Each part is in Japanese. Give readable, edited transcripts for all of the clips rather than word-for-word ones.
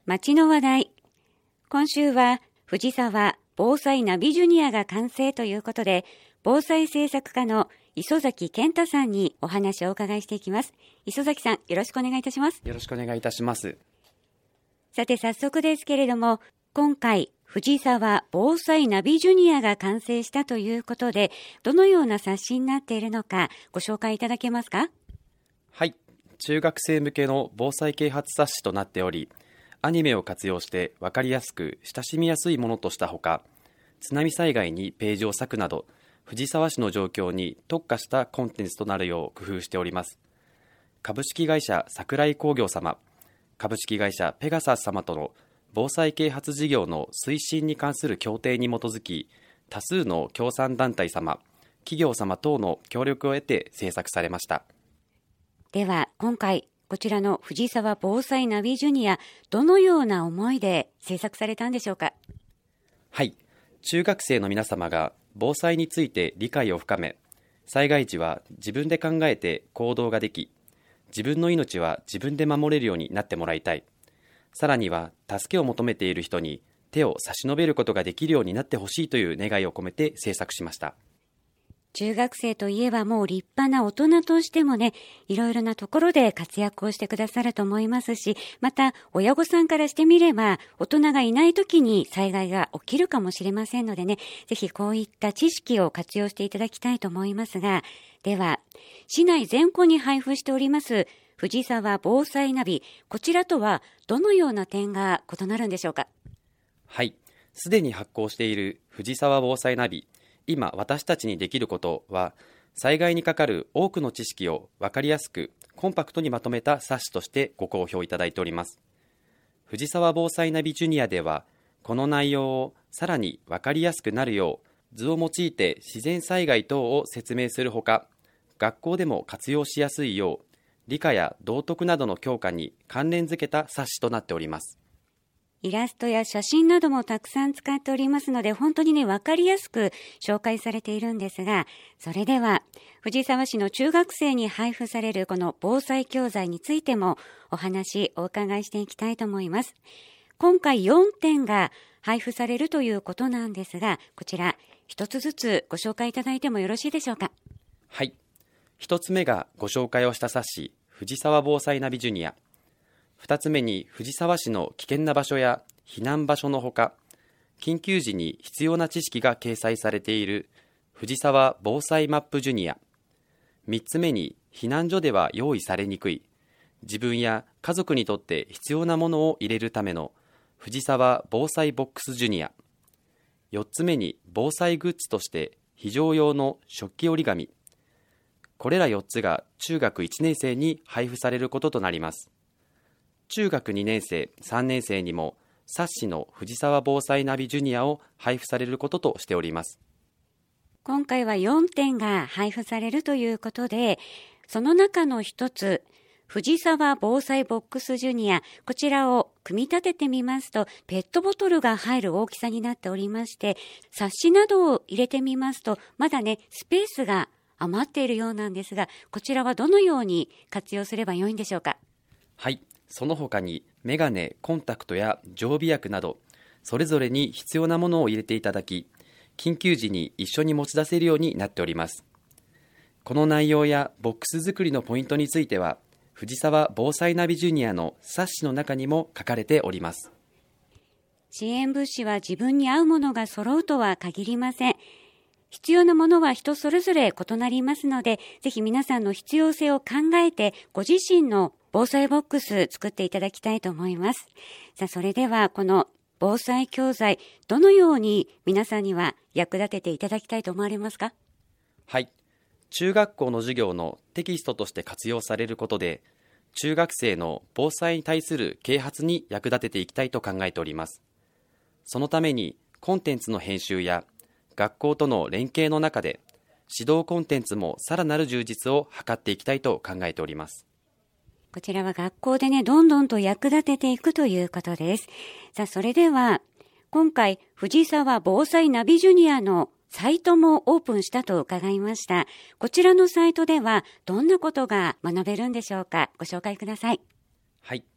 街の話題。今週は藤沢防災ナビジュニアが完成ということで、防災政策課の磯崎健太さんにお話をお伺いしていきます。磯崎さん、よろしくお願いいたします。 よろしくお願いいたします。 さて早速ですけれども、今回藤沢防災ナビジュニアが完成したということで、どのような冊子になっているのかご紹介いただけますか？ はい、中学生向けの防災啓発冊子となっており、アニメを活用して分かりやすく親しみやすいものとしたほか、津波災害にページを割くなど藤沢市の状況に特化したコンテンツとなるよう工夫しております。株式会社桜井工業様、株式会社ペガサス様との防災啓発事業の推進に関する協定に基づき、多数の協賛団体様、企業様等の協力を得て制作されました。 では今回こちらの藤沢防災ナビジュニア、どのような思いで制作されたんでしょうか？ はい、中学生の皆様が防災について理解を深め、災害時は自分で考えて行動ができ、自分の命は自分で守れるようになってもらいたい。さらには助けを求めている人に手を差し伸べることができるようになってほしいという願いを込めて制作しました。 中学生といえばもう立派な大人としてもね、いろいろなところで活躍をしてくださると思いますし、また親御さんからしてみれば大人がいない時に災害が起きるかもしれませんのでね、ぜひこういった知識を活用していただきたいと思いますが、では市内全戸に配布しております藤沢防災ナビ、こちらとはどのような点が異なるんでしょうか？ はい、すでに発行している藤沢防災ナビ、今私たちにできることは、災害にかかる多くの知識を分かりやすくコンパクトにまとめた冊子としてご好評いただいております。藤沢防災ナビジュニアでは、この内容をさらに分かりやすくなるよう図を用いて自然災害等を説明するほか、学校でも活用しやすいよう理科や道徳などの教科に関連づけた冊子となっております。 イラストや写真などもたくさん使っておりますので、本当にね、わかりやすく紹介されているんですが、それでは藤沢市の中学生に配布されるこの防災教材についてもお話お伺いしていきたいと思います。今回4点が配布されるということなんですが、こちら一つずつご紹介いただいてもよろしいでしょうか？ はい、一つ目がご紹介をした冊子藤沢防災ナビジュニア、2つ目に藤沢市の危険な場所や避難場所のほか、緊急時に必要な知識が掲載されている藤沢防災マップジュニア、3つ目に避難所では用意されにくい自分や家族にとって必要なものを入れるための藤沢防災ボックスジュニア、4つ目に防災グッズとして非常用の食器折り紙、これら4つが中学1年生に配布されることとなります。中学2年生、3年生にも冊子の藤沢防災ナビジュニアを配布されることとしております。 今回は4点が配布されるということで、その中の一つ、藤沢防災ボックスジュニア、こちらを組み立ててみますと、ペットボトルが入る大きさになっておりまして、冊子などを入れてみますと、まだね、スペースが余っているようなんですが、こちらはどのように活用すればよいんでしょうか？ はい、その他にメガネ、コンタクトや常備薬など、それぞれに必要なものを入れていただき、緊急時に一緒に持ち出せるようになっております。この内容やボックス作りのポイントについては、藤沢防災ナビジュニアの冊子の中にも書かれております。 支援物資は自分に合うものが揃うとは限りません。必要なものは人それぞれ異なりますので、ぜひ皆さんの必要性を考えて、ご自身の防災ボックス作っていただきたいと思います。さあ、それではこの防災教材、どのように皆さんには役立てていただきたいと思われますか？ はい、中学校の授業のテキストとして活用されることで、中学生の防災に対する啓発に役立てていきたいと考えております。そのためにコンテンツの編集や学校との連携の中で、指導コンテンツもさらなる充実を図っていきたいと考えております。 こちらは学校でね、どんどんと役立てていくということです。さあ、それでは今回藤沢防災ナビジュニアのサイトもオープンしたと伺いました。こちらのサイトではどんなことが学べるんでしょうか？ご紹介ください。 はい、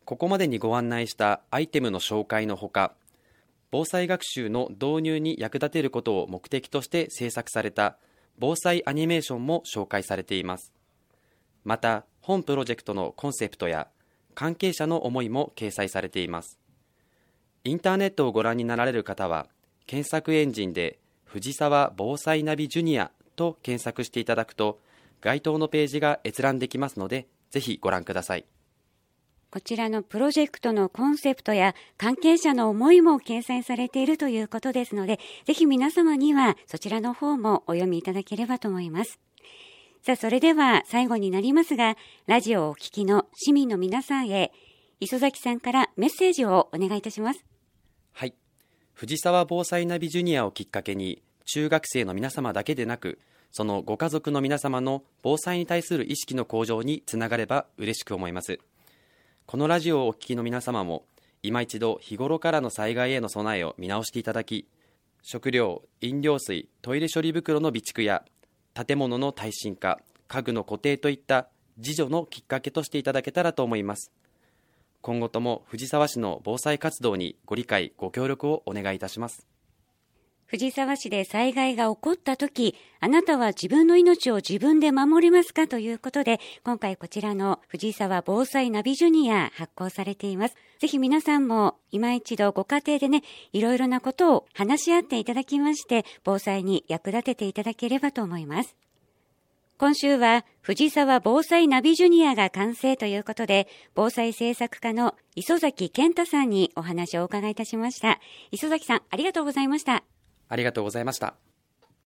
ここまでにご案内したアイテムの紹介のほか、防災学習の導入に役立てることを目的として制作された防災アニメーションも紹介されています。また、本プロジェクトのコンセプトや関係者の思いも掲載されています。インターネットをご覧になられる方は、検索エンジンで藤沢防災ナビジュニアと検索していただくと、該当のページが閲覧できますので、ぜひご覧ください。 こちらのプロジェクトのコンセプトや関係者の思いも掲載されているということですので、ぜひ皆様にはそちらの方もお読みいただければと思います。さあ、それでは最後になりますが、ラジオをお聞きの市民の皆さんへ、磯崎さんからメッセージをお願いいたします。 はい。藤沢防災ナビジュニアをきっかけに、中学生の皆様だけでなく、そのご家族の皆様の防災に対する意識の向上につながれば嬉しく思います。このラジオをお聞きの皆様も、今一度日頃からの災害への備えを見直していただき、食料、飲料水、トイレ処理袋の備蓄や、建物の耐震化、家具の固定といった自助のきっかけとしていただけたらと思います。今後とも藤沢市の防災活動にご理解、ご協力をお願いいたします。 藤沢市で災害が起こったとき、あなたは自分の命を自分で守れますかということで、今回こちらの藤沢防災ナビジュニア発行されています。ぜひ皆さんも今一度ご家庭でね、いろいろなことを話し合っていただきまして、防災に役立てていただければと思います。今週は藤沢防災ナビジュニアが完成ということで、防災政策課の磯崎健太さんにお話をお伺いいたしました。磯崎さん、ありがとうございました。 ありがとうございました。